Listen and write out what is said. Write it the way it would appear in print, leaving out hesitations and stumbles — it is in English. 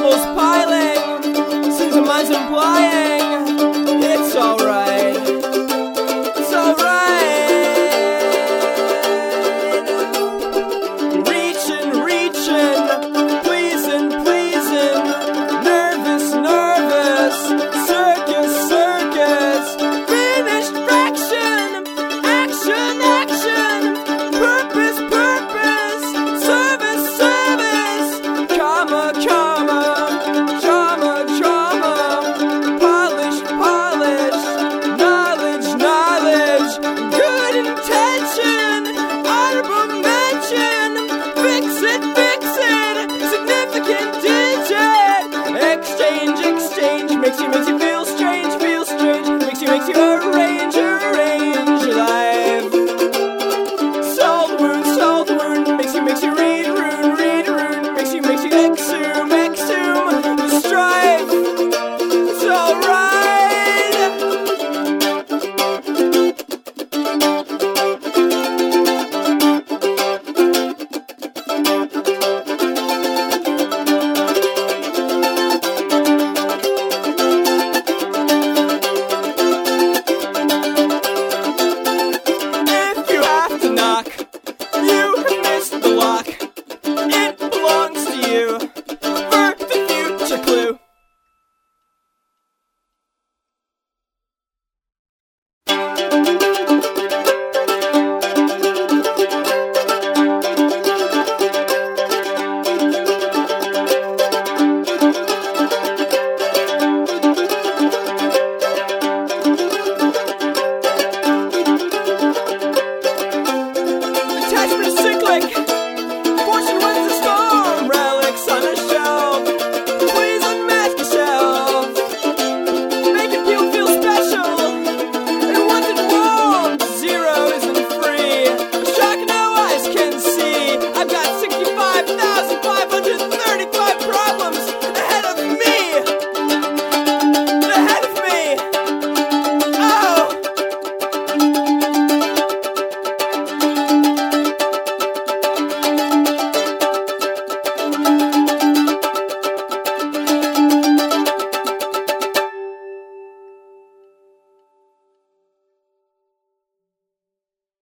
troubles piling, seems the mind's implying it's alright, it's alright. Reaching, reaching, pleasing, pleasing, nervous, nervous, circus, circus, finished fraction, action, action, purpose, purpose, service, service, comma, comma, drama, drama, polish, polish, knowledge, knowledge, good intention, honorable mention, fix it, significant digit, exchange, exchange, makes you feel strange, makes you arrange, arrange life. Solve the wound, makes you read rune, makes you exhume, exhume the strife. It's alright. If you have to knock, you have missed the lock. It belongs to you.